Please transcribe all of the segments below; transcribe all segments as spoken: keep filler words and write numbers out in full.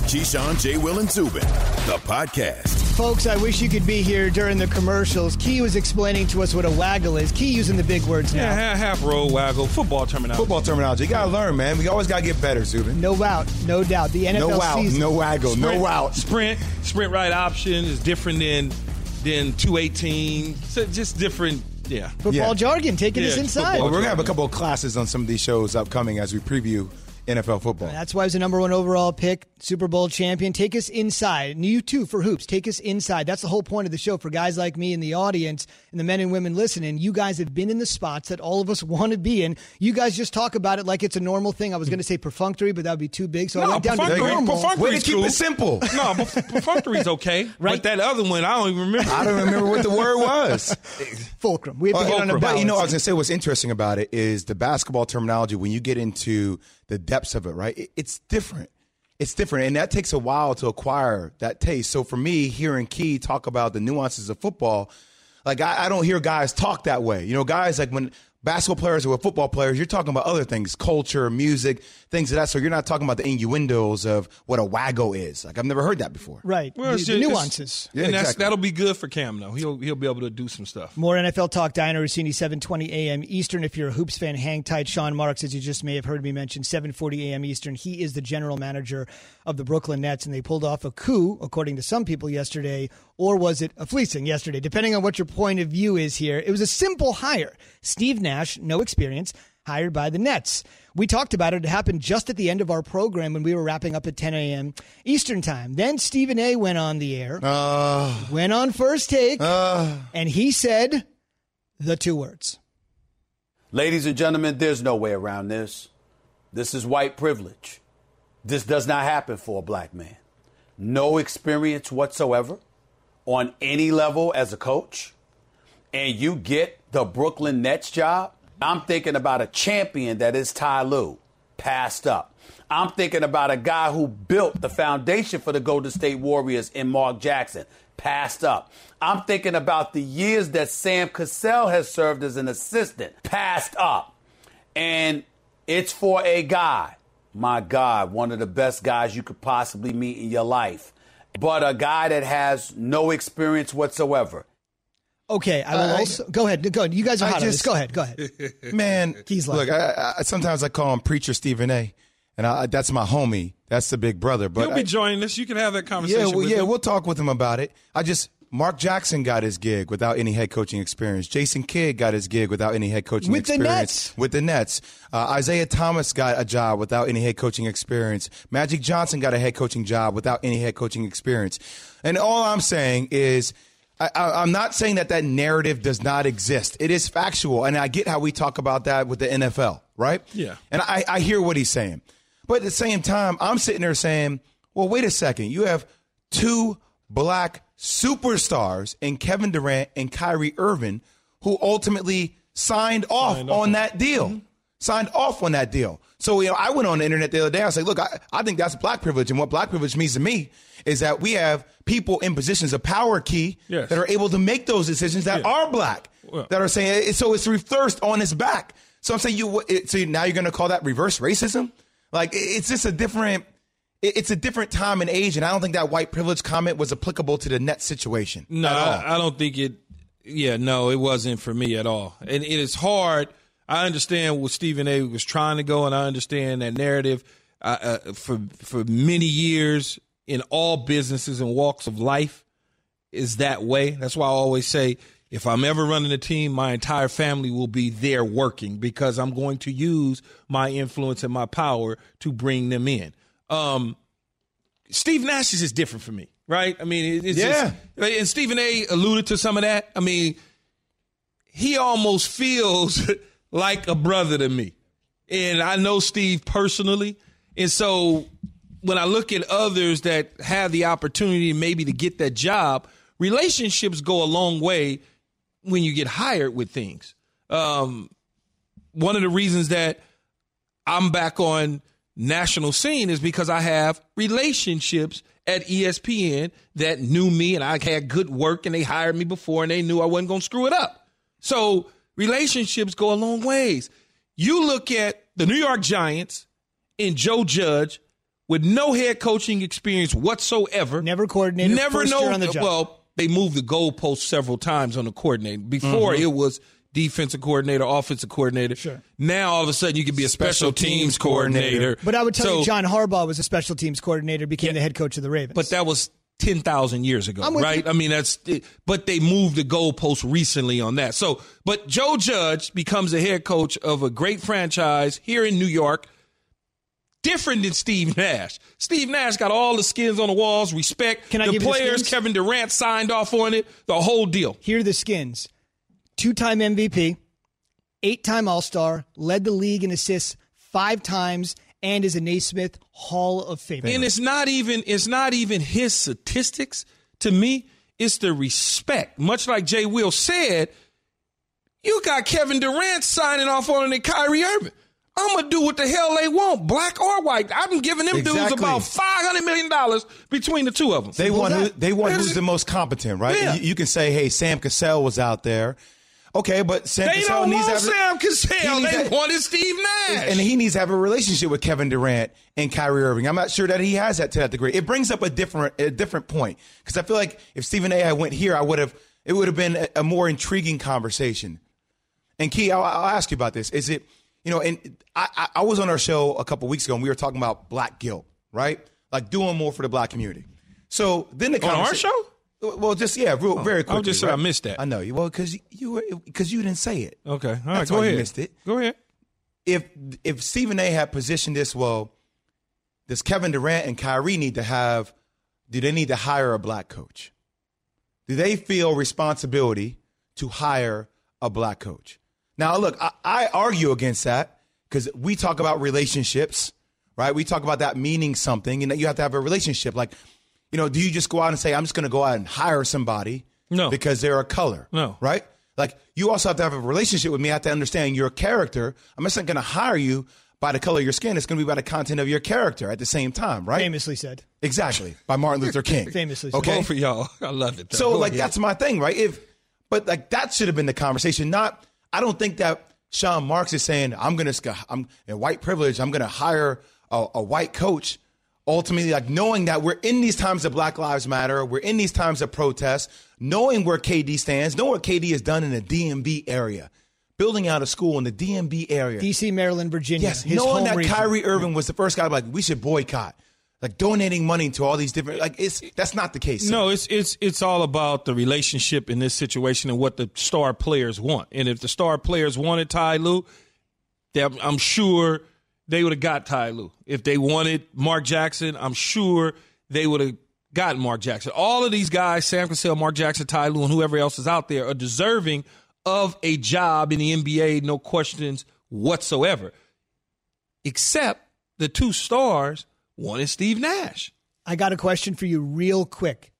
Keyshawn, J. Will, and Zubin, the podcast. Folks, I wish you could be here during the commercials. Key was explaining to us what a waggle is. Key using the big words now. Yeah, half roll waggle, football terminology. Football terminology. You got to learn, man. We always got to get better, Zubin. No doubt, no doubt. The N F L no out, season. No waggle, sprint, no out. Sprint, sprint right option is different than, than two eighteen. So just different, yeah. Football yeah. jargon, taking yeah, us inside. Well, we're going to have a couple of classes on some of these shows upcoming as we preview N F L football. That's why he was the number one overall pick, Super Bowl champion. Take us inside. And you too for Hoops. Take us inside. That's the whole point of the show for guys like me in the audience and the men and women listening. You guys have been in the spots that all of us want to be in. You guys just talk about it like it's a normal thing. I was going to say perfunctory, but that would be too big. So no, I went down to normal. Way to keep cool. it simple. No, perfunctory's okay. Right. But that other one, I don't even remember. I don't remember what the word was. Fulcrum. We have to Uh, get on a but balance. you know, I was going to say what's interesting about it is the basketball terminology, when you get into the depths of it, right? It, it's different. It's different. And that takes a while to acquire that taste. So for me, hearing Key talk about the nuances of football, like I, I don't hear guys talk that way. You know, guys like when basketball players or football players, you're talking about other things, culture, music, things of that. So you're not talking about the innuendos of what a waggle is. Like I've never heard that before. Right. Well, the, it's the just- nuances. Yeah, and that's, exactly. that'll be good for Cam, though. He'll he'll be able to do some stuff. More N F L Talk, Diana Rossini, seven twenty a.m. Eastern. If you're a Hoops fan, hang tight. Sean Marks, as you just may have heard me mention, seven forty a.m. Eastern. He is the general manager of the Brooklyn Nets, and they pulled off a coup, according to some people yesterday, or was it a fleecing yesterday? Depending on what your point of view is here. It was a simple hire. Steve Nash, no experience, hired by the Nets. We talked about it. It happened just at the end of our program when we were wrapping up at ten a.m. Eastern time. Then Stephen A. went on the air, Uh, went on First Take, uh, and he said the two words. Ladies and gentlemen, there's no way around this. This is white privilege. This does not happen for a black man. No experience whatsoever on any level as a coach, and you get the Brooklyn Nets job. I'm thinking about a champion that is Ty Lue, passed up. I'm thinking about a guy who built the foundation for the Golden State Warriors in Mark Jackson, passed up. I'm thinking about the years that Sam Cassell has served as an assistant, passed up. And it's for a guy, my God, one of the best guys you could possibly meet in your life, but a guy that has no experience whatsoever. Okay, I will Uh, also go ahead. Go ahead. You guys are I hot on just- this. Go ahead. Go ahead. Man, He's look, like- I, I, sometimes I call him Preacher Stephen A. And I, that's my homie. That's the big brother. But He'll be I- joining us. You can have that conversation Yeah, well, with yeah, him. we'll talk with him about it. I just Mark Jackson got his gig without any head coaching experience. Jason Kidd got his gig without any head coaching With the experience. Nets. With the Nets. Uh, Isaiah Thomas got a job without any head coaching experience. Magic Johnson got a head coaching job without any head coaching experience. And all I'm saying is I, I, I'm not saying that that narrative does not exist. It is factual, and I get how we talk about that with the N F L, right? Yeah. And I, I hear what he's saying. But at the same time, I'm sitting there saying, well, wait a second. You have two black superstars in Kevin Durant and Kyrie Irving who ultimately signed off Signed on off. that deal. Mm-hmm. Signed off on that deal. So, you know, I went on the internet the other day. I was like, look, I, I think that's black privilege. And what black privilege means to me is that we have people in positions of power, Key, Yes. that are able to make those decisions that Yeah. are black, Well- that are saying, so it's reversed on his back. So I'm saying, you. It, so now you're going to call that reverse racism? Like, it- it's just a different, it- it's a different time and age. And I don't think that white privilege comment was applicable to the Nets situation. No, at all. I, I don't think it. Yeah, no, it wasn't for me at all. And it is hard. I understand what Stephen A. was trying to go, and I understand that narrative. Uh, uh, for for many years in all businesses and walks of life is that way. That's why I always say, if I'm ever running a team, my entire family will be there working because I'm going to use my influence and my power to bring them in. Um, Steve Nash is just different for me, right? I mean, it- it's Yeah. just, and Stephen A. alluded to some of that. I mean, he almost feels like a brother to me. And I know Steve personally. And so when I look at others that have the opportunity maybe to get that job, relationships go a long way when you get hired with things. Um, one of the reasons that I'm back on national scene is because I have relationships at E S P N that knew me and I had good work and they hired me before and they knew I wasn't going to screw it up. So relationships go a long ways. You look at the New York Giants and Joe Judge with no head coaching experience whatsoever. Never coordinated. Never first know. year on the job. Well, they moved the goalpost several times on the coordinator. Before Mm-hmm. it was defensive coordinator, offensive coordinator. Sure. Now all of a sudden you can be a special, Special teams, teams coordinator. coordinator. But I would tell So- you, John Harbaugh was a special teams coordinator, became Yeah. the head coach of the Ravens. But that was ten thousand years ago, I'm with right? you. I mean, that's, but they moved the goalpost recently on that. So, but Joe Judge becomes the head coach of a great franchise here in New York, different than Steve Nash. Steve Nash got all the skins on the walls, respect. Can I the give you the players, skins? Kevin Durant signed off on it, the whole deal. Here are the skins. Two-time M V P, eight-time All-Star, led the league in assists five times, and is a Naismith Hall of Famer. And it's not even it's not even his statistics. To me, it's the respect. Much like Jay Will said, you got Kevin Durant signing off on it and Kyrie Irving. I'm going to do what the hell they want, black or white. I'm giving them dudes Exactly. about five hundred million dollars between the two of them. They want who, that. they want There's- who's the most competent, right? Yeah. You, you can say, hey, Sam Cassell was out there. Okay, but Sam They Cassell don't needs want to have, Sam Cassell. he needs They to- wanted Steve Nash. and he needs to have a relationship with Kevin Durant and Kyrie Irving. I'm not sure that he has that to that degree. It brings up a different a different point because I feel like if Stephen A. had went here, I would have it would have been a, a more intriguing conversation. And Key, I'll, I'll ask you about this. Is it you know? And I, I, I was on our show a couple weeks ago and we were talking about black guilt, right? Like doing more for the black community. So then the On our conversa- show? Well, just yeah, real, very quickly. I just said right? I missed that. I know you well because you were because you didn't say it. Okay. All right. That's Go why you ahead. missed it. Go ahead. If if Stephen A. had positioned this well, does Kevin Durant and Kyrie need to have? Do they need to hire a black coach? Do they feel responsibility to hire a black coach? Now, look, I, I argue against that because we talk about relationships, right? We talk about that meaning something, and that you have to have a relationship. Like, you know, do you just go out and say, I'm just going to go out and hire somebody No. because they're a color? No. Right? Like, you also have to have a relationship with me. I have to understand your character. I'm just not going to hire you by the color of your skin. It's going to be by the content of your character at the same time, right? Famously said. Exactly. By Martin Luther King. Famously said. Okay. Both of y'all. I love it. though. So, Go like, ahead. that's my thing, right? If, but like, that should have been the conversation. Not, I don't think that Sean Marks is saying, I'm going to, I'm in white privilege. I'm going to hire a, a white coach. Ultimately, like knowing that we're in these times of Black Lives Matter, we're in these times of protest, knowing where K D stands, knowing what K D has done in the D M V area, building out a school in the D M V area. D C, Maryland, Virginia. Yes, his knowing home that region. Kyrie Irving was the first guy, like we should boycott, like donating money to all these different, like it's that's not the case. sir. No, it's it's it's all about the relationship in this situation and what the star players want. And if the star players wanted Ty Lue, then I'm sure they would have got Ty Lue. If they wanted Mark Jackson, I'm sure they would have gotten Mark Jackson. All of these guys, Sam Cassell, Mark Jackson, Ty Lue, and whoever else is out there, are deserving of a job in the N B A, no questions whatsoever. Except the two stars wanted Steve Nash. I got a question for you real quick.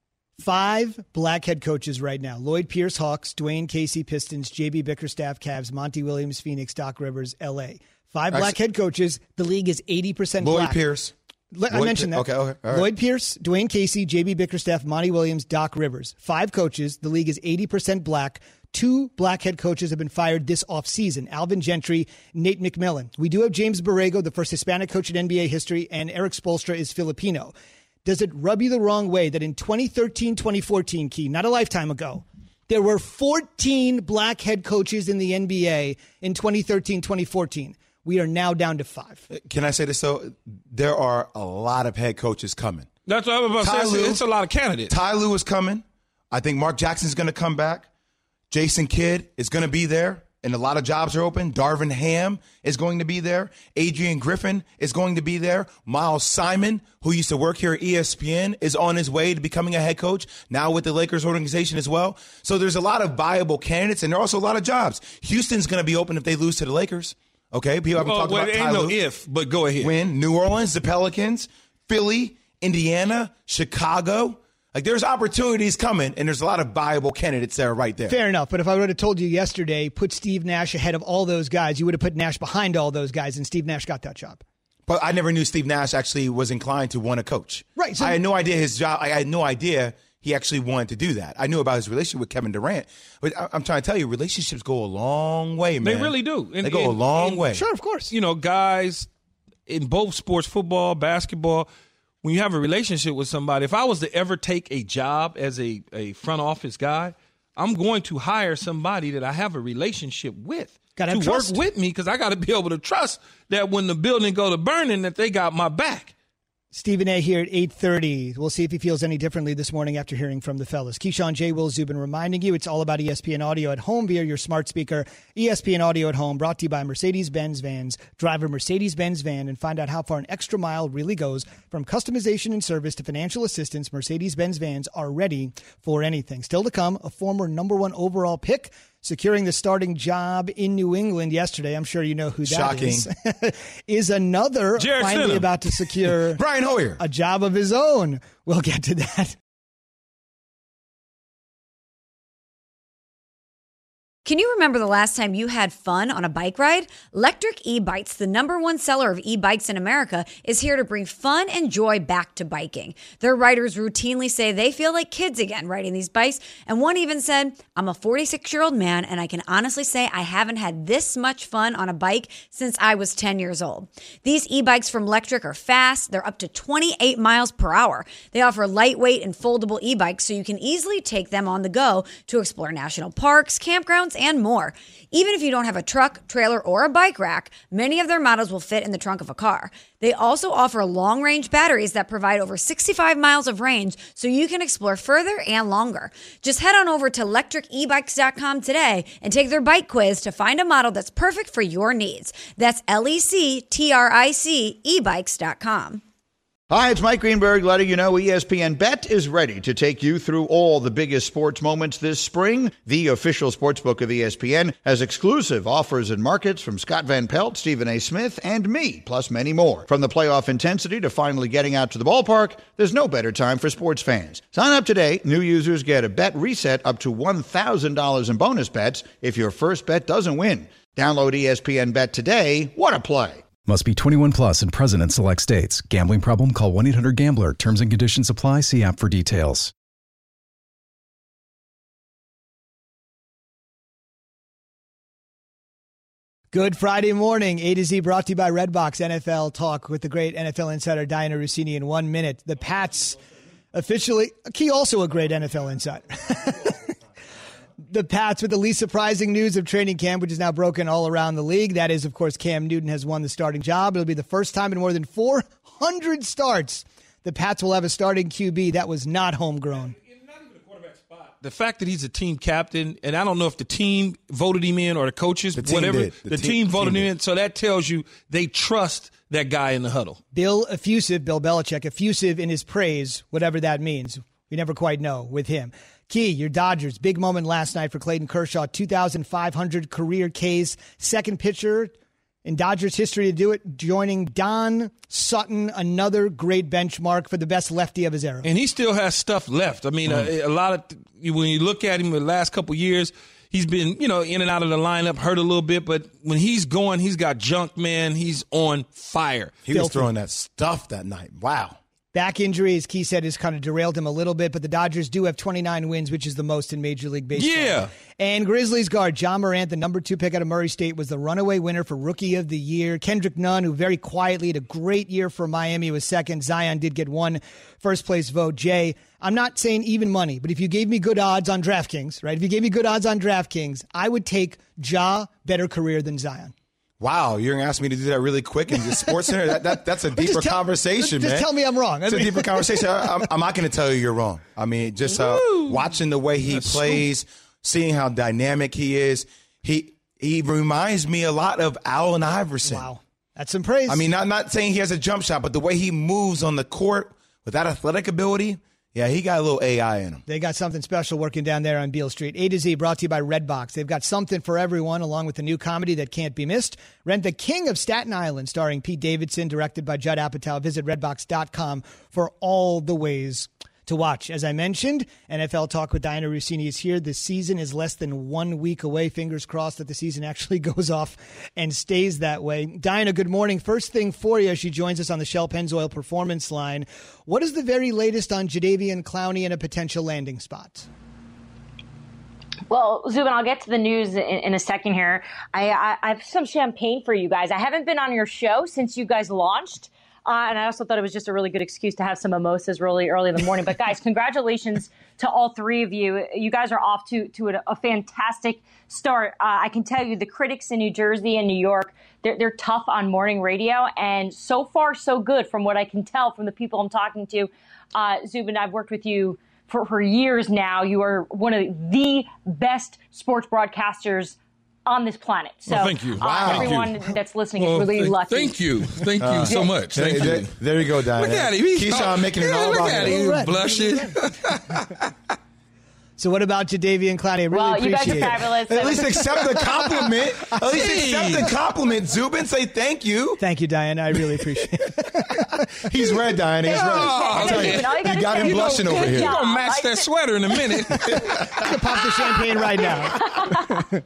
Five black head coaches right now. Lloyd Pierce, Hawks, Dwayne Casey, Pistons, J B Bickerstaff, Cavs, Monty Williams, Phoenix, Doc Rivers, L A. Five black Actually- head coaches. The league is eighty percent Lloyd black. Pierce. Le- I Lloyd mentioned Pi- that. okay, okay, all right. Lloyd Pierce, Dwayne Casey, J B Bickerstaff, Monty Williams, Doc Rivers. Five coaches. The league is eighty percent black. Two black head coaches have been fired this offseason, Alvin Gentry, Nate McMillan. We do have James Borrego, the first Hispanic coach in N B A history, and Eric Spoelstra is Filipino. Does it rub you the wrong way that in twenty thirteen, twenty fourteen, Key, not a lifetime ago, there were fourteen black head coaches in the N B A in twenty thirteen, twenty fourteen? We are now down to five. Can I say this though? There are a lot of head coaches coming. That's what I was about to Ty say. Lue. It's, it's a lot of candidates. Ty Lue is coming. I think Mark Jackson's going to come back. Jason Kidd is going to be there, and a lot of jobs are open. Darvin Ham is going to be there. Adrian Griffin is going to be there. Miles Simon, who used to work here at E S P N, is on his way to becoming a head coach, now with the Lakers organization as well. So there's a lot of viable candidates, and there are also a lot of jobs. Houston's going to be open if they lose to the Lakers. Okay, people haven't Well, talked well, about it Ty ain't no Lue. if, but go ahead. Win. New Orleans, the Pelicans, Philly, Indiana, Chicago. Like, there's opportunities coming, and there's a lot of viable candidates there right there. Fair enough, but if I would have told you yesterday, put Steve Nash ahead of all those guys, you would have put Nash behind all those guys, and Steve Nash got that job. But I never knew Steve Nash actually was inclined to want to coach. Right, so- I had no idea his job. I had no idea he actually wanted to do that. I knew about his relationship with Kevin Durant. But I, I'm trying to tell you, relationships go a long way, man. They really do. And- they go and- a long and- way. Sure, of course. You know, guys in both sports, football, basketball, when you have a relationship with somebody, if I was to ever take a job as a, a front office guy, I'm going to hire somebody that I have a relationship with Gotta to have work trust. with me, because I got to be able to trust that when the building go to burning, that they got my back. Stephen A. here at eight thirty. We'll see if he feels any differently this morning after hearing from the fellas. Keyshawn, J. Will Zubin reminding you it's all about E S P N Audio at home via your smart speaker. E S P N Audio at home, brought to you by Mercedes-Benz Vans. Drive a Mercedes-Benz van and find out how far an extra mile really goes. From customization and service to financial assistance, Mercedes-Benz Vans are ready for anything. Still to come, a former number one overall pick securing the starting job in New England yesterday. I'm sure you know who that Shocking. is. Is another Jarrett finally Stidham. about to secure Brian Hoyer. a job of his own. We'll get to that. Can you remember the last time you had fun on a bike ride? Lectric E-Bikes, the number one seller of e-bikes in America, is here to bring fun and joy back to biking. Their riders routinely say they feel like kids again riding these bikes, and one even said, I'm a forty-six-year-old man, and I can honestly say I haven't had this much fun on a bike since I was ten years old. These e-bikes from Lectric are fast. They're up to twenty-eight miles per hour. They offer lightweight and foldable e-bikes, so you can easily take them on the go to explore national parks, campgrounds, and more. Even if you don't have a truck, trailer, or a bike rack, many of their models will fit in the trunk of a car. They also offer long-range batteries that provide over sixty-five miles of range, so you can explore further and longer. Just head on over to lectric e bikes dot com today and take their bike quiz to find a model that's perfect for your needs. That's L E C T R I C e bikes dot com. Hi, it's Mike Greenberg letting you know E S P N Bet is ready to take you through all the biggest sports moments this spring. The official sportsbook of E S P N has exclusive offers and markets from Scott Van Pelt, Stephen A. Smith, and me, plus many more. From the playoff intensity to finally getting out to the ballpark, there's no better time for sports fans. Sign up today. New users get a bet reset up to one thousand dollars in bonus bets if your first bet doesn't win. Download E S P N Bet today. What a play. Must be twenty-one plus and present in select states. Gambling problem? Call one eight hundred gambler. Terms and conditions apply. See app for details. Good Friday morning. A to Z brought to you by Redbox N F L Talk with the great N F L insider Diana Rossini in one minute. The Pats officially, Key also a great N F L insider. The Pats with the least surprising news of training camp, which is now broken all around the league. That is, of course, Cam Newton has won the starting job. It'll be the first time in more than four hundred starts the Pats will have a starting Q B that was not homegrown. The fact that he's a team captain, and I don't know if the team voted him in or the coaches, The team whatever, did. the, The team, team- voted team him did. in. So that tells you they trust that guy in the huddle. Bill effusive, Bill Belichick, effusive in his praise, whatever that means. We never quite know with him. Key, your Dodgers, big moment last night for Clayton Kershaw, two thousand five hundred career Ks, second pitcher in Dodgers history to do it, joining Don Sutton, another great benchmark for the best lefty of his era. And he still has stuff left. I mean, Mm. a, a lot of when you look at him the last couple of years, he's been, you know, in and out of the lineup, hurt a little bit, but when he's going, he's got junk, man. He's on fire. He was Filthy. throwing that stuff that night. Wow. Back injury, as Key said, has kind of derailed him a little bit, but the Dodgers do have twenty-nine wins, which is the most in Major League Baseball. Yeah. And Grizzlies guard John Morant, the number two pick out of Murray State, was the runaway winner for Rookie of the Year. Kendrick Nunn, who very quietly had a great year for Miami, was second. Zion did get one first-place vote. Jay, I'm not saying even money, but if you gave me good odds on DraftKings, right? If you gave me good odds on DraftKings, I would take Ja better career than Zion. Wow, you're going to ask me to do that really quick in the Sports Center? That, that, that's a deeper Just tell- conversation, just man. Just tell me I'm wrong. I It's a mean- deeper conversation. I, I'm, I'm not going to tell you you're wrong. I mean, just uh, watching the way he That's plays, seeing how dynamic he is, he he reminds me a lot of Allen Iverson. Wow. That's some praise. I mean, not not saying he has a jump shot, but the way he moves on the court with that athletic ability, yeah, he got a little A I in him. They got something special working down there on Beale Street. A to Z brought to you by Redbox. They've got something for everyone, along with the new comedy that can't be missed. Rent The King of Staten Island, starring Pete Davidson, directed by Judd Apatow. Visit redbox dot com for all the ways to watch. As I mentioned, N F L Talk with Diana Rossini is here. The season is less than one week away. Fingers crossed that the season actually goes off and stays that way. Diana, good morning. First thing for you, she joins us on the Shell Pennzoil Performance Line. What is the very latest on Jadeveon Clowney and a potential landing spot? Well, Zubin, I'll get to the news in, in a second here. I, I, I have some champagne for you guys. I haven't been on your show since you guys launched. Uh, and I also thought it was just a really good excuse to have some mimosas really early in the morning. But guys, congratulations to all three of you. You guys are off to, to a, a fantastic start. Uh, I can tell you the critics in New Jersey and New York, they're, they're tough on morning radio. And so far, so good from what I can tell from the people I'm talking to. Uh, Zubin, I've worked with you For, for years now. You are one of the best sports broadcasters on this planet. So well, thank you. Uh, wow. everyone you. that's listening well, is really th- lucky. Thank you. Thank you uh, so much. Thank there, you. There you go, Diana. Look at him. He's Keyshawn making it yeah, all look about at him. him. Right. Blushing. So what about Jadeveon Clowney? I really well, you appreciate guys are fabulous. At least accept the compliment. At least accept the compliment, Zubin. Say thank you. Thank you, Diana. I really appreciate it. He's red, Diana. He's red. Oh, I'll tell you, you, you got him blushing over here. You're going to match that sweater in a minute. I'm going to pop the champagne right now.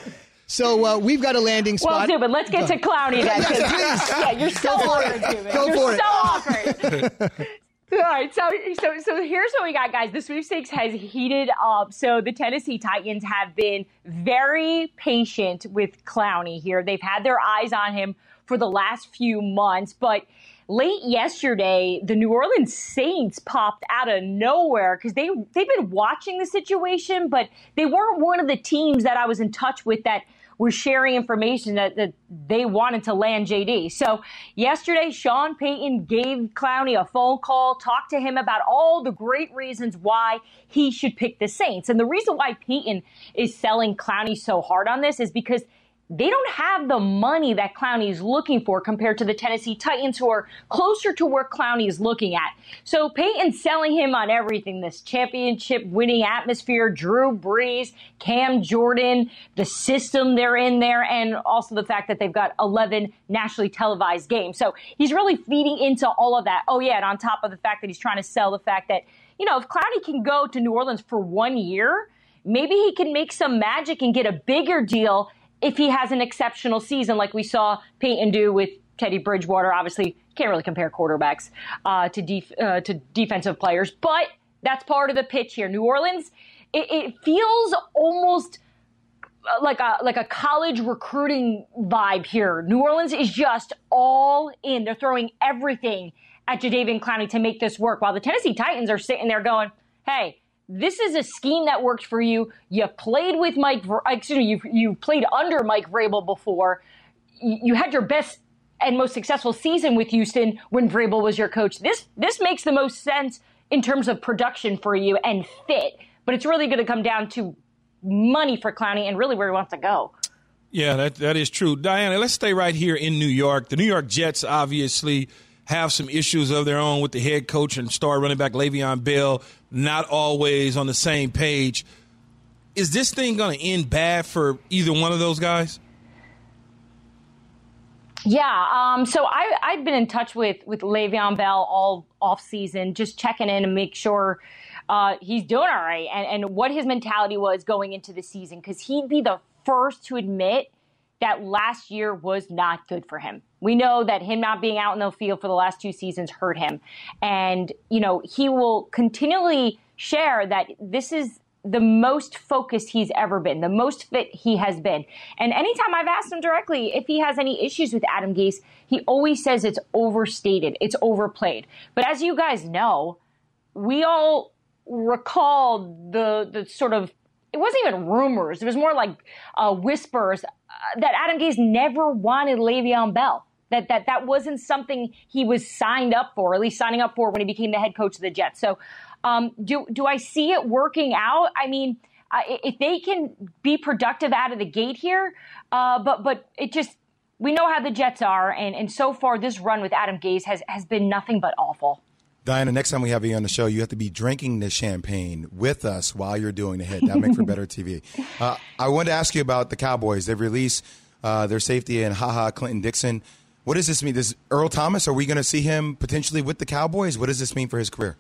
So uh, we've got a landing spot. Well, Zubin, let's get to Clowney then. Yes, yeah, you're so offered, Zubin. Go you're for so it. offered. All right, so so so here's what we got, guys. The sweepstakes has heated up. So the Tennessee Titans have been very patient with Clowney here. They've had their eyes on him for the last few months, but late yesterday, the New Orleans Saints popped out of nowhere because they they've been watching the situation, but they weren't one of the teams that I was in touch with that were sharing information that, that they wanted to land J D. So yesterday, Sean Payton gave Clowney a phone call, talked to him about all the great reasons why he should pick the Saints. And the reason why Payton is selling Clowney so hard on this is because they don't have the money that Clowney is looking for compared to the Tennessee Titans, who are closer to where Clowney is looking at. So Payton's selling him on everything, this championship winning atmosphere, Drew Brees, Cam Jordan, the system they're in there, and also the fact that they've got eleven nationally televised games. So he's really feeding into all of that. Oh, yeah, and on top of the fact that he's trying to sell the fact that, you know, if Clowney can go to New Orleans for one year, maybe he can make some magic and get a bigger deal if he has an exceptional season like we saw Payton do with Teddy Bridgewater. Obviously, can't really compare quarterbacks uh, to def- uh, to defensive players, but that's part of the pitch here. New Orleans, it, it feels almost like a like a college recruiting vibe here. New Orleans is just all in. They're throwing everything at Jadeveon Clowney to make this work, while the Tennessee Titans are sitting there going, hey, this is a scheme that worked for you. You played with Mike, excuse me, you you played under Mike Vrabel before. You had your best and most successful season with Houston when Vrabel was your coach. This this makes the most sense in terms of production for you and fit. But it's really going to come down to money for Clowney and really where he wants to go. Yeah, that that is true. Diana, let's stay right here in New York. The New York Jets obviously have some issues of their own with the head coach and star running back Le'Veon Bell, not always on the same page. Is this thing going to end bad for either one of those guys? Yeah, um, so I, I've been in touch with, with Le'Veon Bell all offseason, just checking in and make sure uh, he's doing all right and, and what his mentality was going into the season, because he'd be the first to admit that last year was not good for him. We know that him not being out in the field for the last two seasons hurt him. And, you know, he will continually share that this is the most focused he's ever been, the most fit he has been. And anytime I've asked him directly if he has any issues with Adam Gase, he always says it's overstated, it's overplayed. But as you guys know, we all recall the the sort of, it wasn't even rumors, it was more like uh, whispers, uh, that Adam Gase never wanted Le'Veon Bell. That, that that wasn't something he was signed up for, or at least signing up for when he became the head coach of the Jets. So um, do do I see it working out? I mean, uh, if they can be productive out of the gate here, uh, but but it just, we know how the Jets are, and, and so far this run with Adam Gase has, has been nothing but awful. Diana, next time we have you on the show, you have to be drinking the champagne with us while you're doing the hit. That'll make for better T V. Uh, I wanted to ask you about the Cowboys. They've released uh, their safety and HaHa Clinton Dixon. What does this mean? Does Earl Thomas, are we going to see him potentially with the Cowboys? What does this mean for his career?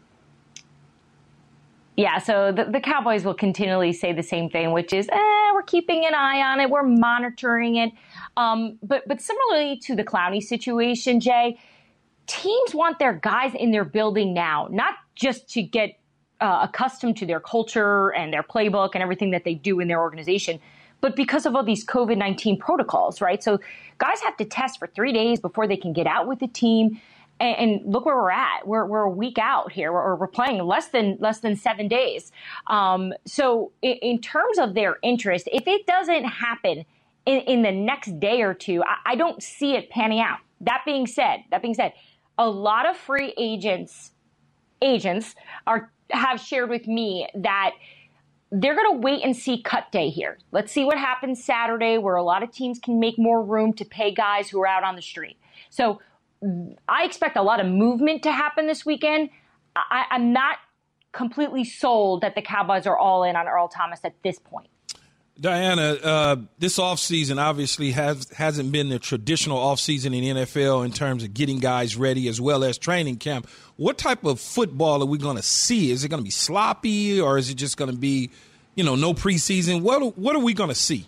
Yeah, so the, the Cowboys will continually say the same thing, which is, eh, we're keeping an eye on it. We're monitoring it. Um, but, but similarly to the Clowney situation, Jay, teams want their guys in their building now, not just to get uh, accustomed to their culture and their playbook and everything that they do in their organization. But because of all these COVID nineteen protocols, right? So guys have to test for three days before they can get out with the team. And, and look where we're at. We're we're a week out here. We're, we're playing less than less than seven days. Um, so in, in terms of their interest, if it doesn't happen in, in the next day or two, I, I don't see it panning out. That being said, that being said, a lot of free agents agents are have shared with me that they're going to wait and see cut day here. Let's see what happens Saturday, where a lot of teams can make more room to pay guys who are out on the street. So I expect a lot of movement to happen this weekend. I, I'm not completely sold that the Cowboys are all in on Earl Thomas at this point. Diana, uh, this offseason obviously has, hasn't been the traditional offseason in the N F L in terms of getting guys ready as well as training camp. What type of football are we going to see? Is it going to be sloppy, or is it just going to be, you know, no preseason? What, what are we going to see?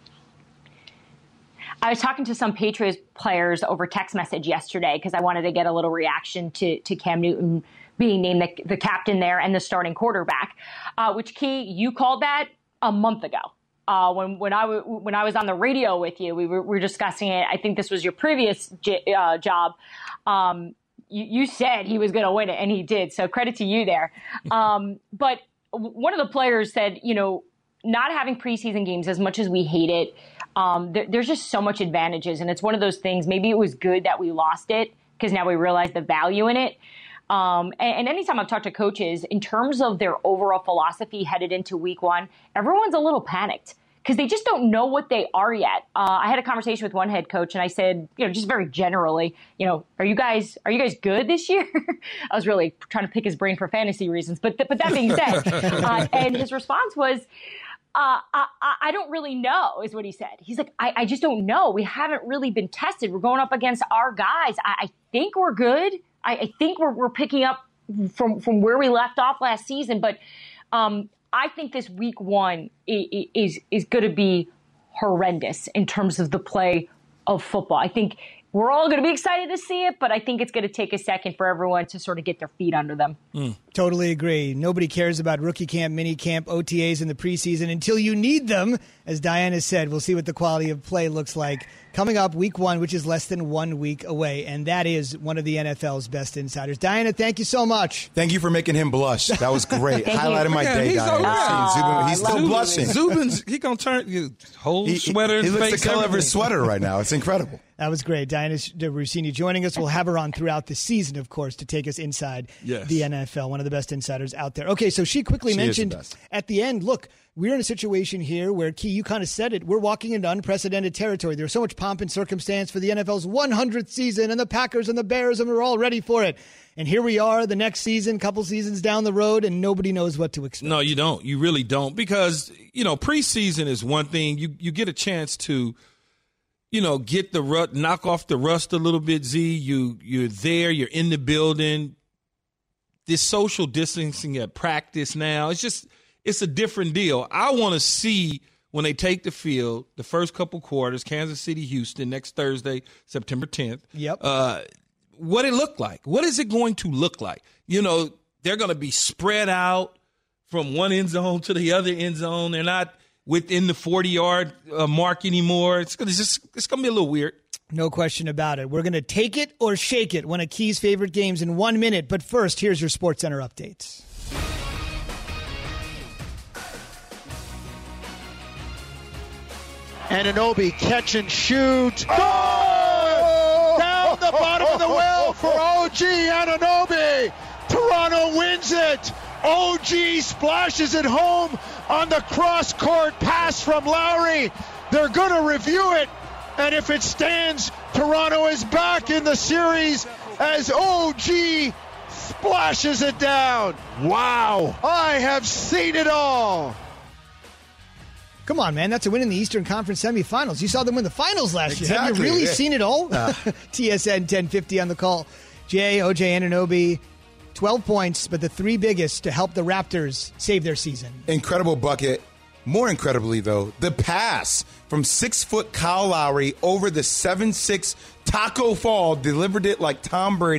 I was talking to some Patriots players over text message yesterday because I wanted to get a little reaction to, to Cam Newton being named the, the captain there and the starting quarterback, uh, which, Key, you called that a month ago. Uh, when when I w- when I was on the radio with you, we were, we were discussing it. I think this was your previous j- uh, job. Um, you, you said he was going to win it, and he did. So credit to you there. Um, but one of the players said, you know, not having preseason games, as much as we hate it, um, there, there's just so much advantages, and it's one of those things. Maybe it was good that we lost it because now we realize the value in it. Um, and, and anytime I've talked to coaches, in terms of their overall philosophy headed into week one, everyone's a little panicked because they just don't know what they are yet. Uh, I had a conversation with one head coach and I said, you know, just very generally, you know, are you guys, are you guys good this year? I was really trying to pick his brain for fantasy reasons. But, th- but that being said, uh, and his response was, Uh, I, I don't really know, is what he said. He's like, I, I just don't know. We haven't really been tested. We're going up against our guys. I, I think we're good. I, I think we're, we're picking up from, from where we left off last season. But um, I think this week one is, is, is going to be horrendous in terms of the play of football. I think we're all going to be excited to see it, but I think it's going to take a second for everyone to sort of get their feet under them. Mm. Totally agree. Nobody cares about rookie camp, mini camp, O T As in the preseason until you need them. As Diana said, we'll see what the quality of play looks like coming up week one, which is less than one week away. And that is one of the N F L's best insiders. Diana, thank you so much. Thank you for making him blush. That was great. Highlighted my yeah, day, he's Diana. Right. Zubin, he's still Zubin, blushing. Zubin's, he going to turn you whole he, sweater He, and he looks face, the color everything. of his sweater right now. It's incredible. That was great. Diana Russini joining us. We'll have her on throughout the season, of course, to take us inside yes. the N F L, one of the best insiders out there. Okay, so she quickly she mentioned at the end, look, we're in a situation here where, Key, you kind of said it, we're walking into unprecedented territory. There's so much pomp and circumstance for the N F L's one hundredth season, and the Packers and the Bears, and we're all ready for it. And here we are the next season, couple seasons down the road, and nobody knows what to expect. No, you don't. You really don't. Because, you know, preseason is one thing. You you get a chance to, you know, get the rut, knock off the rust a little bit, Z. You, you're there. You're in the building. This social distancing at practice now, it's just – it's a different deal. I want to see when they take the field, the first couple quarters, Kansas City, Houston, next Thursday, September tenth. Yep. Uh, what it look like? What is it going to look like? You know, they're going to be spread out from one end zone to the other end zone. They're not within the forty-yard uh, mark anymore. It's going to just it's going to be a little weird. No question about it. We're going to take it or shake it. One of Key's favorite games in one minute. But first, here's your SportsCenter updates. Anunoby catch and shoot. Oh! Down the bottom of the well for O G Anunoby. Toronto wins it. O G splashes it home on the cross-court pass from Lowry. They're going to review it. And if it stands, Toronto is back in the series as O G splashes it down. Wow. I have seen it all. Come on, man. That's a win in the Eastern Conference semifinals. You saw them win the finals last exactly. year. Have you really yeah. seen it all? Uh. T S N ten fifty on the call. Jay, O J Anunoby, twelve points, but the three biggest to help the Raptors save their season. Incredible bucket. More incredibly, though, the pass from six-foot Kyle Lowry over the seven six Taco Fall, delivered it like Tom Brady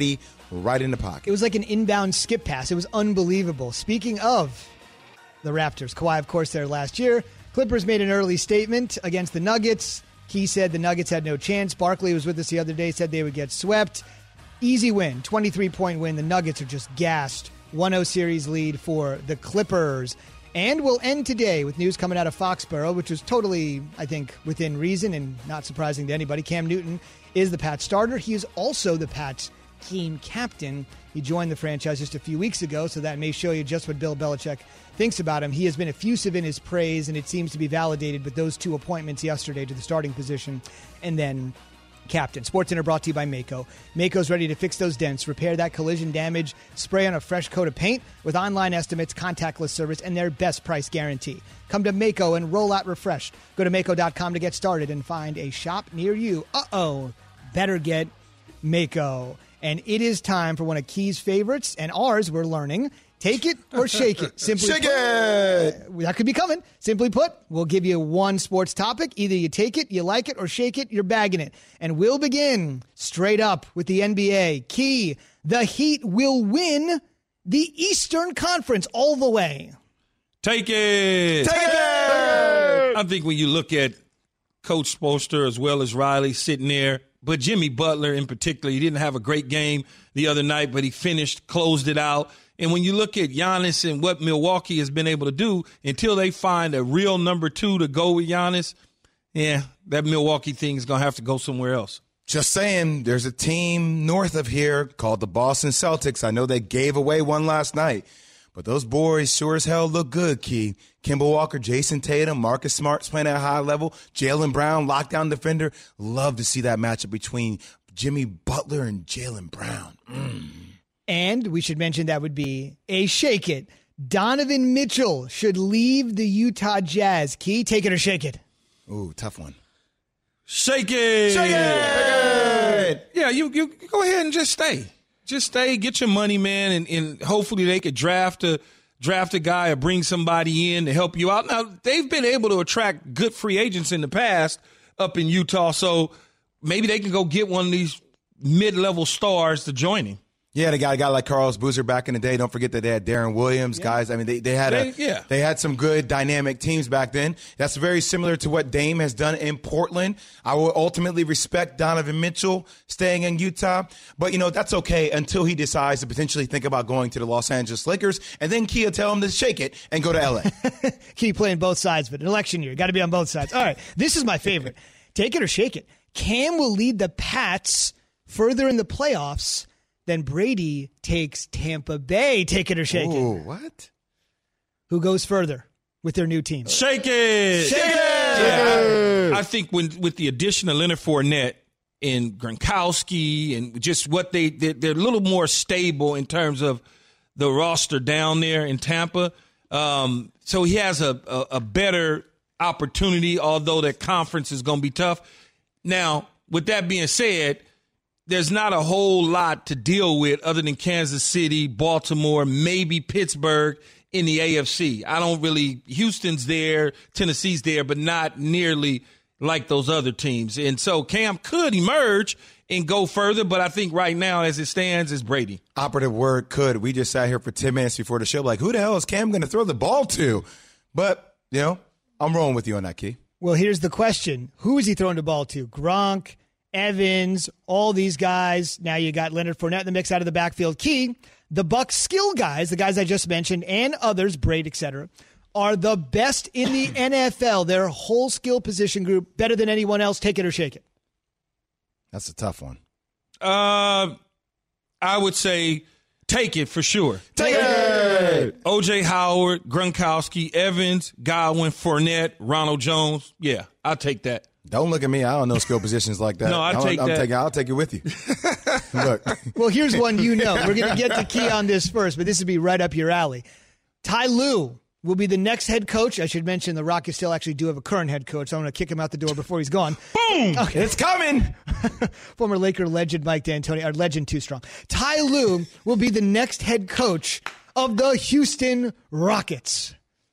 right in the pocket. It was like an inbound skip pass. It was unbelievable. Speaking of the Raptors, Kawhi, of course, there last year. Clippers made an early statement against the Nuggets. Key said the Nuggets had no chance. Barkley was with us the other day, said they would get swept. Easy win, twenty-three point win. The Nuggets are just gassed. one oh series lead for the Clippers. And we'll end today with news coming out of Foxborough, which was totally, I think, within reason and not surprising to anybody. Cam Newton is the Pats starter. He is also the Pats team captain. He joined the franchise just a few weeks ago, so that may show you just what Bill Belichick thinks about him. He has been effusive in his praise, and it seems to be validated with those two appointments yesterday to the starting position and then captain. SportsCenter brought to you by Mako. Mako's ready to fix those dents, repair that collision damage, spray on a fresh coat of paint with online estimates, contactless service, and their best price guarantee. Come to Mako and roll out refreshed. Go to Mako dot com to get started and find a shop near you. Uh-oh. Better get Mako. And it is time for one of Key's favorites, and ours, we're learning. Take it or shake it. Simply shake put, it! That could be coming. Simply put, we'll give you one sports topic. Either you take it, you like it, or shake it, you're bagging it. And we'll begin straight up with the N B A. Key, the Heat will win the Eastern Conference all the way. Take it! Take it! I think when you look at Coach Spoelstra as well as Riley sitting there, but Jimmy Butler in particular, he didn't have a great game the other night, but he finished, closed it out. And when you look at Giannis and what Milwaukee has been able to do, until they find a real number two to go with Giannis, yeah, that Milwaukee thing is going to have to go somewhere else. Just saying, there's a team north of here called the Boston Celtics. I know they gave away one last night, but those boys sure as hell look good, Key. Kemba Walker, Jason Tatum, Marcus Smart's playing at a high level, Jaylen Brown, lockdown defender. Love to see that matchup between Jimmy Butler and Jaylen Brown. Mm. And we should mention that would be a shake it. Donovan Mitchell should leave the Utah Jazz. Key, take it or shake it? Ooh, tough one. Shake it! Shake it! Yeah, you, you go ahead and just stay. Just stay, get your money, man, and, and hopefully they could draft a draft a guy or bring somebody in to help you out. Now, they've been able to attract good free agents in the past up in Utah, so maybe they can go get one of these mid-level stars to join him. Yeah, they got a guy like Carlos Boozer back in the day. Don't forget that they had Darren Williams, yeah. guys. I mean, they, they had a they, yeah. they had some good dynamic teams back then. That's very similar to what Dame has done in Portland. I will ultimately respect Donovan Mitchell staying in Utah, but you know that's okay until he decides to potentially think about going to the Los Angeles Lakers, and then Key will tell him to shake it and go to L A. Key playing both sides of it. An election year, got to be on both sides. All right, this is my favorite. Take it or shake it. Cam will lead the Pats further in the playoffs. Then Brady takes Tampa Bay. Take it or shake Ooh, it. What? Who goes further with their new team? Shake it. Shake it. Yeah, I, I think when with the addition of Leonard Fournette and Gronkowski and just what they they're, they're a little more stable in terms of the roster down there in Tampa. Um, so he has a, a, a better opportunity, although that conference is going to be tough. Now, with that being said, there's not a whole lot to deal with other than Kansas City, Baltimore, maybe Pittsburgh in the A F C. I don't really – Houston's there, Tennessee's there, but not nearly like those other teams. And so Cam could emerge and go further, but I think right now as it stands is Brady. Operative word could. We just sat here for ten minutes before the show like, who the hell is Cam going to throw the ball to? But, you know, I'm rolling with you on that, Key. Well, here's the question. Who is he throwing the ball to? Gronk, Evans, all these guys. Now you got Leonard Fournette in the mix out of the backfield. Key, the Bucs skill guys, the guys I just mentioned, and others, Braid, et cetera, are the best in the N F L. Their whole skill position group, better than anyone else. Take it or shake it. That's a tough one. Uh, I would say take it for sure. Take it! O J Howard, Gronkowski, Evans, Godwin, Fournette, Ronald Jones. Yeah, I'll take that. Don't look at me. I don't know skill positions like that. No, I'll take I'm that. Taking, I'll take it with you. Look. Well, here's one you know. We're going to get to Key on this first, but this would be right up your alley. Ty Lue will be the next head coach. I should mention the Rockets still actually do have a current head coach, so I'm going to kick him out the door before he's gone. Boom! Okay. It's coming! Former Laker legend Mike D'Antoni, or legend too strong. Ty Lue will be the next head coach of the Houston Rockets.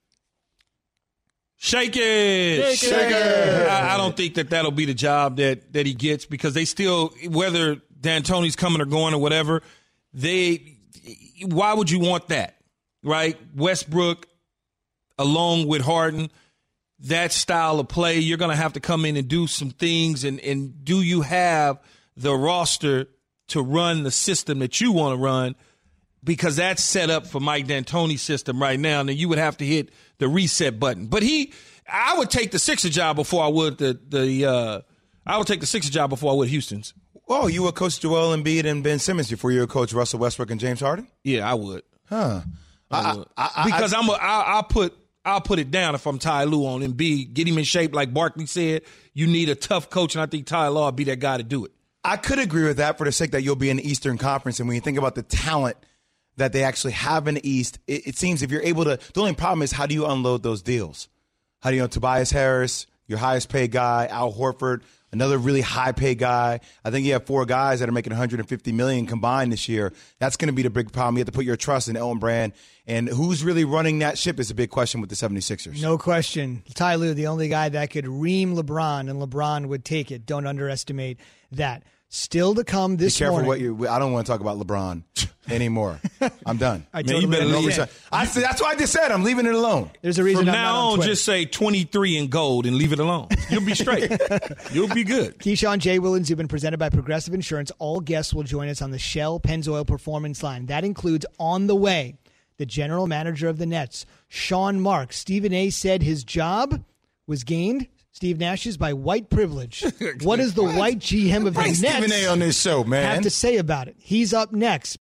Shake it. Shake it. I, I don't think that that'll be the job that, that he gets because they still, whether D'Antoni's coming or going or whatever, they, why would you want that, right? Westbrook, along with Harden, that style of play, you're going to have to come in and do some things. And, and do you have the roster to run the system that you want to run? Because that's set up for Mike D'Antoni's system right now. And then you would have to hit the reset button. But he, I would take the Sixer job before I would the, the uh, I would take the Sixer job before I would Houston's. Oh, you would coach Joel Embiid and Ben Simmons before you would coach Russell Westbrook and James Harden? Yeah, I would. Huh. I would. I, I, because I, I'm a, I, I'll put I'll put it down if I'm Ty Lue on Embiid. Get him in shape like Barkley said. You need a tough coach, and I think Ty Lue will be that guy to do it. I could agree with that for the sake that you'll be in the Eastern Conference. And when you think about the talent that they actually have in the East, it, it seems if you're able to, the only problem is how do you unload those deals? How do you know Tobias Harris, your highest paid guy, Al Horford, another really high paid guy. I think you have four guys that are making one hundred fifty million dollars combined this year. That's going to be the big problem. You have to put your trust in Elton Brand. And who's really running that ship is a big question with the seventy-sixers. No question. Ty Lue, the only guy that could ream LeBron, and LeBron would take it. Don't underestimate that. Still to come this Be careful morning. what you. I don't want to talk about LeBron anymore. I'm done. I Man, totally you better leave understand. it. I said, that's what I just said. I'm leaving it alone. There's a reason From I'm now not on, on, Twitter. just say twenty-three in gold and leave it alone. You'll be straight. You'll be good. Keyshawn, J. Will, and Zubin, presented by Progressive Insurance. All guests will join us on the Shell Pennzoil Performance Line. That includes on the way the general manager of the Nets, Sean Marks. Stephen A. said his job was gained, Steve Nash's, by white privilege. What does the white G M of the Bring Nets Stephen A. on this show, man. have to say about it? He's up next.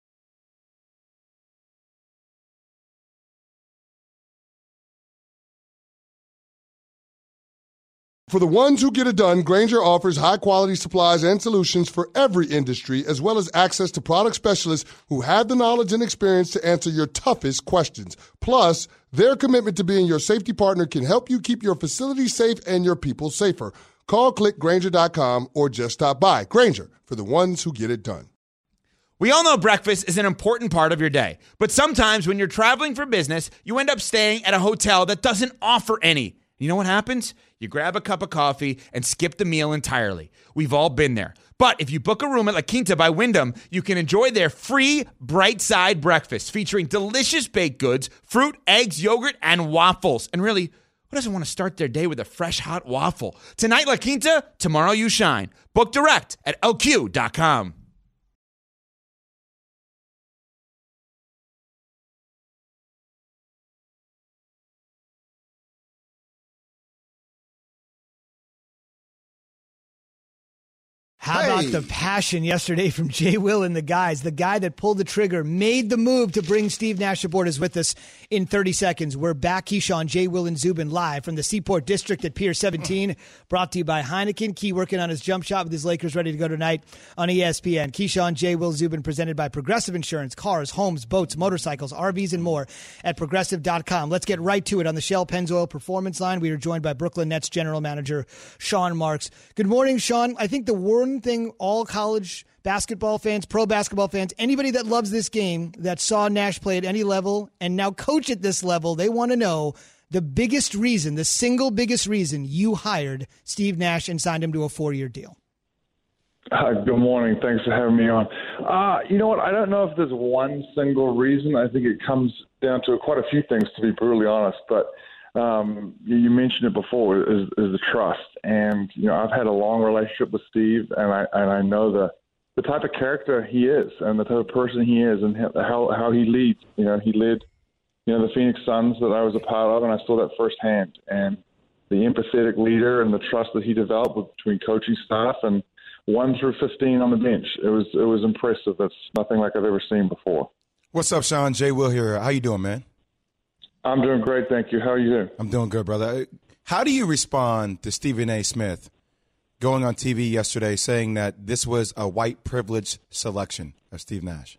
For the ones who get it done, Grainger offers high-quality supplies and solutions for every industry, as well as access to product specialists who have the knowledge and experience to answer your toughest questions. Plus, their commitment to being your safety partner can help you keep your facility safe and your people safer. Call click Grainger dot com or just stop by. Grainger, for the ones who get it done. We all know breakfast is an important part of your day, but sometimes when you're traveling for business, you end up staying at a hotel that doesn't offer any. You know what happens? You grab a cup of coffee and skip the meal entirely. We've all been there. But if you book a room at La Quinta by Wyndham, you can enjoy their free Bright Side breakfast featuring delicious baked goods, fruit, eggs, yogurt, and waffles. And really, who doesn't want to start their day with a fresh hot waffle? Tonight, La Quinta, tomorrow you shine. Book direct at L Q dot com. How Hey. about the passion yesterday from Jay Will and the guys? The guy that pulled the trigger, made the move to bring Steve Nash aboard is with us in thirty seconds. We're back, Keyshawn, Jay Will, and Zubin live from the Seaport District at Pier seventeen, brought to you by Heineken. Key working on his jump shot with his Lakers ready to go tonight on E S P N. Keyshawn, Jay Will, Zubin, presented by Progressive Insurance. Cars, homes, boats, motorcycles, R Vs, and more at Progressive dot com. Let's get right to it on the Shell Pennzoil Performance Line. We are joined by Brooklyn Nets General Manager Sean Marks. Good morning, Sean. I think the one thing all college basketball fans, pro basketball fans, anybody that loves this game, that saw Nash play at any level and now coach at this level, they want to know the biggest reason, the single biggest reason you hired Steve Nash and signed him to a four-year deal. Hi, good morning. Thanks for having me on. Uh, you know what? I don't know if there's one single reason. I think it comes down to quite a few things, to be brutally honest. But um, you, you mentioned it before, is, is the trust. And, you know, I've had a long relationship with Steve, and I and I know the, the type of character he is and the type of person he is and how, how he leads. You know, he led, you know, the Phoenix Suns that I was a part of, and I saw that firsthand. And the empathetic leader and the trust that he developed between coaching staff and one through fifteen on the bench. It was it was impressive. That's nothing like I've ever seen before. What's up, Sean? Jay Will here. How you doing, man? I'm doing great, thank you. How are you doing? I'm doing good, brother. How do you respond to Stephen A. Smith going on T V yesterday saying that this was a white privilege selection of Steve Nash?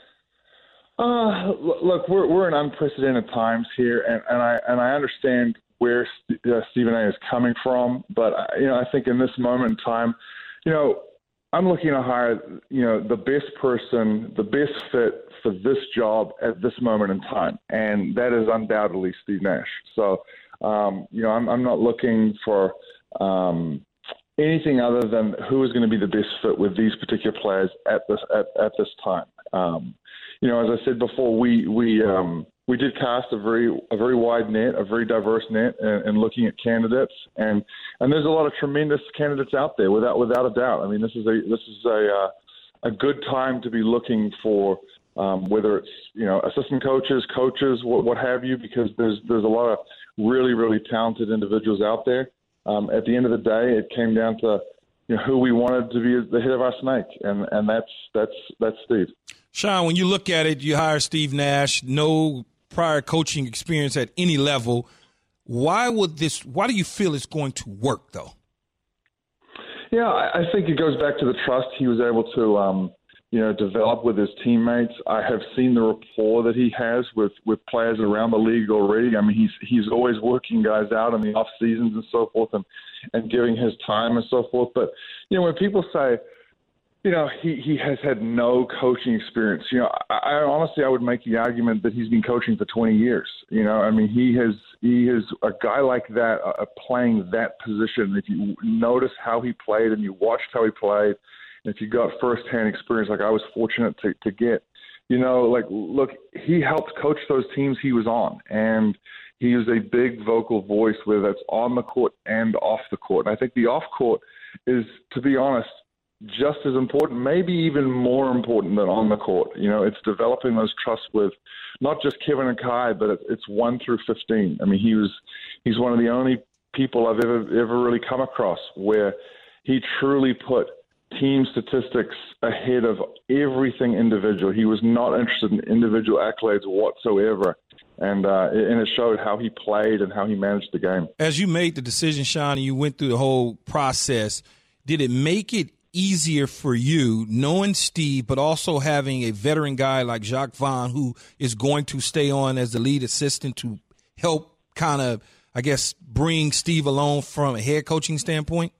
Uh, look, we're we're in unprecedented times here, and, and I and I understand where St- uh, Stephen A. is coming from, but you know, I think in this moment in time, you know, I'm looking to hire, you know, the best person, the best fit for this job at this moment in time, and that is undoubtedly Steve Nash. So, um, you know, I'm, I'm not looking for um, anything other than who is going to be the best fit with these particular players at this at, at this time. Um, you know, as I said before, we we um, we did cast a very a very wide net, a very diverse net, and, and looking at candidates, and and there's a lot of tremendous candidates out there, without without a doubt. I mean, this is a this is a uh, a good time to be looking for um, whether it's you know assistant coaches, coaches, what, what have you, because there's there's a lot of really really talented individuals out there. Um, at the end of the day, it came down to you know, who we wanted to be the head of our snake, and, and that's that's that's Steve. Sean, when you look at it, you hire Steve Nash, no prior coaching experience at any level. Why would this? Why do you feel it's going to work, though? Yeah, I, I think it goes back to the trust he was able to, um, you know, develop with his teammates. I have seen the rapport that he has with, with players around the league already. I mean, he's he's always working guys out in the off seasons and so forth, and, and giving his time and so forth. But you know, when people say, you know, he, he has had no coaching experience, you know, I, I honestly I would make the argument that he's been coaching for twenty years. You know, I mean, he has he is a guy like that uh, playing that position. If you notice how he played and you watched how he played, and if you got firsthand experience like I was fortunate to, to get, you know, like, look, he helped coach those teams he was on, and he is a big vocal voice, whether that's on the court and off the court. And I think the off court is, to be honest, just as important, maybe even more important than on the court. You know, it's developing those trusts with not just Kevin and Kai, but it's one through fifteen. I mean, he was he's one of the only people I've ever ever really come across where he truly put team statistics ahead of everything individual. He was not interested in individual accolades whatsoever. And uh, and it showed how he played and how he managed the game. As you made the decision, Sean, and you went through the whole process, did it make it easier for you knowing Steve, but also having a veteran guy like Jacques Vaughn who is going to stay on as the lead assistant to help kind of, I guess, bring Steve along from a head coaching standpoint?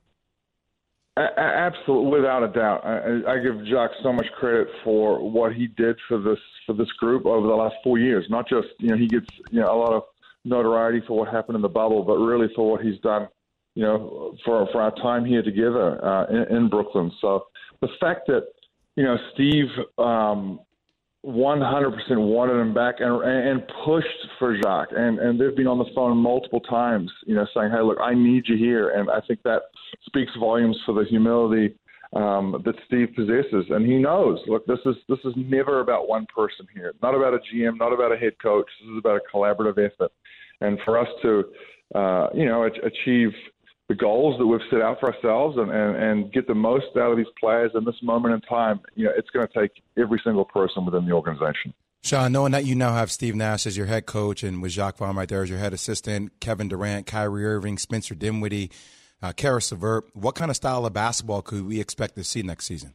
Absolutely, without a doubt. I, I give Jacques so much credit for what he did for this for this group over the last four years. Not just, you know, he gets you know a lot of notoriety for what happened in the bubble, but really for what he's done, you know, for for our time here together uh, in, in Brooklyn. So the fact that you know Steve um, one hundred percent wanted him back and and pushed for Jacques, and and they've been on the phone multiple times, you know, saying, hey, look, I need you here, and I think that speaks volumes for the humility um, that Steve possesses, and he knows. Look, this is this is never about one person here. Not about a G M, not about a head coach. This is about a collaborative effort, and for us to, uh, you know, achieve the goals that we've set out for ourselves and, and, and get the most out of these players in this moment in time, you know, it's going to take every single person within the organization. Sean, knowing that you now have Steve Nash as your head coach and with Jacques Vaughn right there as your head assistant, Kevin Durant, Kyrie Irving, Spencer Dinwiddie, uh, Karis LeVert, what kind of style of basketball could we expect to see next season?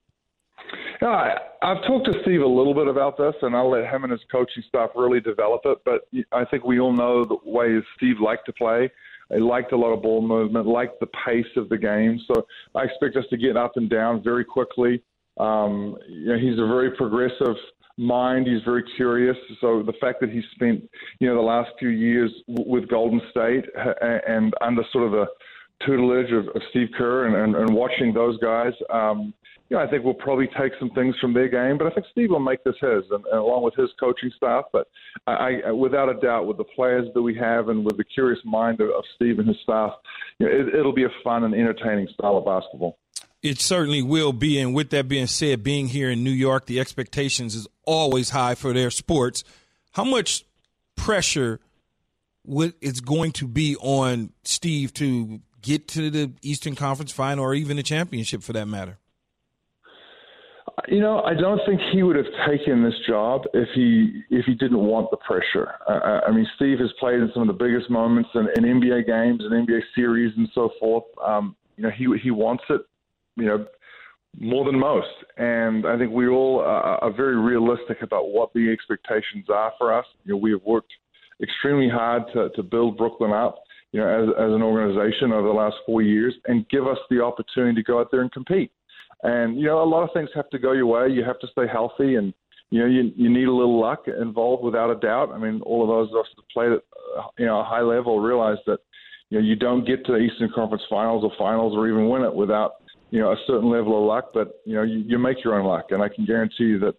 Yeah, I, I've talked to Steve a little bit about this, and I'll let him and his coaching staff really develop it. But I think we all know the ways Steve liked to play. He liked a lot of ball movement, liked the pace of the game. So I expect us to get up and down very quickly. Um, you know, he's a very progressive mind. He's very curious. So the fact that he spent, you know, the last few years w- with Golden State and under sort of the tutelage of, of Steve Kerr and, and, and watching those guys, um, you know, I think we'll probably take some things from their game, but I think Steve will make this his, and, and along with his coaching staff. But I, I, without a doubt, with the players that we have and with the curious mind of, of Steve and his staff, you know, it, it'll be a fun and entertaining style of basketball. It certainly will be. And with that being said, being here in New York, the expectations is always high for their sports. How much pressure would, is going to be on Steve to get to the Eastern Conference Final or even the championship for that matter? You know, I don't think he would have taken this job if he if he didn't want the pressure. Uh, I mean, Steve has played in some of the biggest moments in, in N B A games and N B A series and so forth. Um, you know, he he wants it, you know, more than most. And I think we all uh, are very realistic about what the expectations are for us. You know, we have worked extremely hard to, to build Brooklyn up, you know, as, as an organization over the last four years and give us the opportunity to go out there and compete. And, you know, a lot of things have to go your way. You have to stay healthy, and, you know, you, you need a little luck involved without a doubt. I mean, all of those of us that played at, uh, you know, a high level realize that, you know, you don't get to the Eastern Conference Finals or Finals or even win it without, you know, a certain level of luck. But, you know, you, you make your own luck. And I can guarantee you that,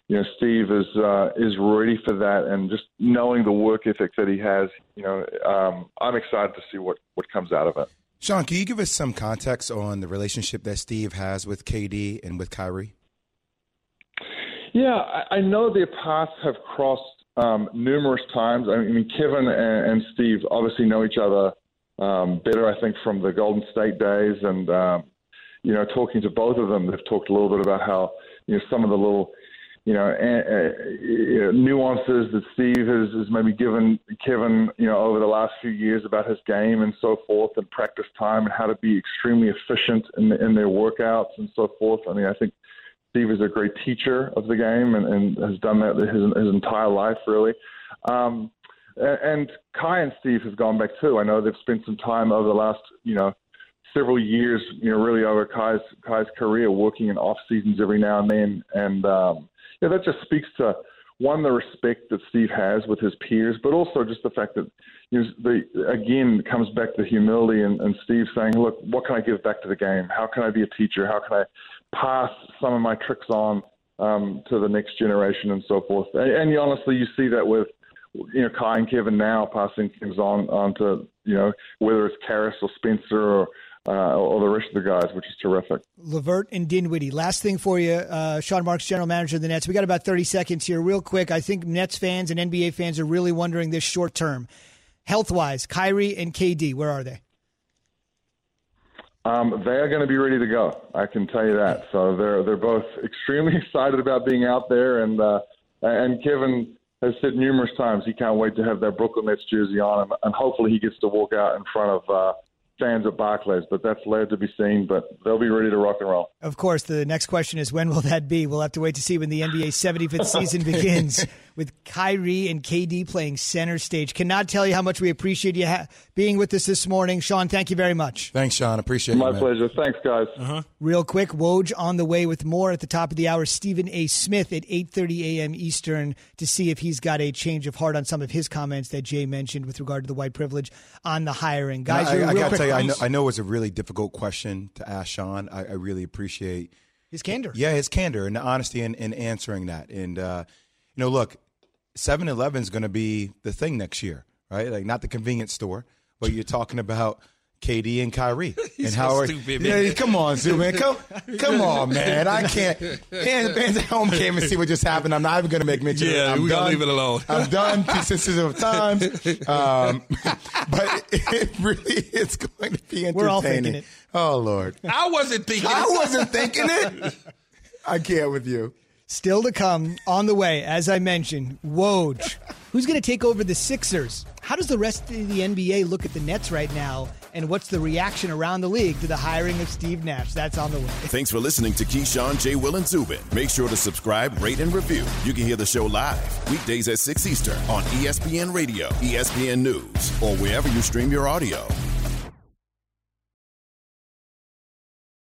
you know, Steve is uh, is ready for that, and just knowing the work ethic that he has, you know, um, I'm excited to see what, what comes out of it. Sean, can you give us some context on the relationship that Steve has with K D and with Kyrie? Yeah, I, I know their paths have crossed um, numerous times. I mean, Kevin and, and Steve obviously know each other um, better, I think, from the Golden State days. And, um, you know, talking to both of them, they've talked a little bit about how, you know, some of the little, you know, uh, uh, nuances that Steve has, has maybe given Kevin, you know, over the last few years about his game and so forth, and practice time and how to be extremely efficient in, in their workouts and so forth. I mean, I think Steve is a great teacher of the game and, and has done that his, his entire life, really. Um, and Kai and Steve have gone back too. I know they've spent some time over the last, you know, several years, you know, really over Kai's, Kai's career, working in off seasons every now and then. And, um, yeah, that just speaks to, one, the respect that Steve has with his peers, but also just the fact that, you know, the, again, it comes back to humility and, and Steve saying, look, what can I give back to the game? How can I be a teacher? How can I pass some of my tricks on um, to the next generation and so forth? And, and you, honestly, you see that with, you know, Kai and Kevin now passing things on, on to, you know, whether it's Karis or Spencer or Uh, or the rest of the guys, which is terrific. LeVert and Dinwiddie. Last thing for you, uh, Sean Marks, general manager of the Nets. We got about thirty seconds here. Real quick, I think Nets fans and N B A fans are really wondering this short term. Health-wise, Kyrie and K D, where are they? Um, they are going to be ready to go. I can tell you that. So they're they're both extremely excited about being out there, and uh, and Kevin has said numerous times he can't wait to have that Brooklyn Nets jersey on, and, and hopefully he gets to walk out in front of uh, fans at Barclays, but that's later to be seen, but they'll be ready to rock and roll. Of course, the next question is, when will that be? We'll have to wait to see when the N B A seventy-fifth season begins with Kyrie and K D playing center stage. Cannot tell you how much we appreciate you ha- being with us this morning. Sean, thank you very much. Thanks, Sean. Appreciate it. My man. pleasure. Thanks, guys. Uh-huh. Real quick, Woj on the way with more at the top of the hour. Stephen A. Smith at eight thirty a.m. Eastern to see if he's got a change of heart on some of his comments that Jay mentioned with regard to the white privilege on the hiring. Guys, no, I, I got to tell you, I know, I know it's a really difficult question to ask Sean. I, I really appreciate his candor. Yeah, his candor and the honesty in, in answering that. And, uh, you know, look, seven eleven is going to be the thing next year, right? Like, not the convenience store, but you're talking about K D and Kyrie. He's and so how are, stupid, yeah, man. Come on, Zoo, man. Come, come on, man. I can't. Fans, fans at home came and see what just happened. I'm not even going to make mention Yeah, of it. we're going to leave it alone. I'm done two sensitive times. Um, but it really is going to be entertaining. We're all thinking it. Oh, Lord. I wasn't thinking I it. wasn't thinking it. I can't with you. Still to come on the way, as I mentioned, Woj. Who's going to take over the Sixers? How does the rest of the N B A look at the Nets right now? And what's the reaction around the league to the hiring of Steve Nash? That's on the way. Thanks for listening to Keyshawn, J. Will, and Zubin. Make sure to subscribe, rate, and review. You can hear the show live weekdays at six Eastern on E S P N Radio, E S P N News, or wherever you stream your audio.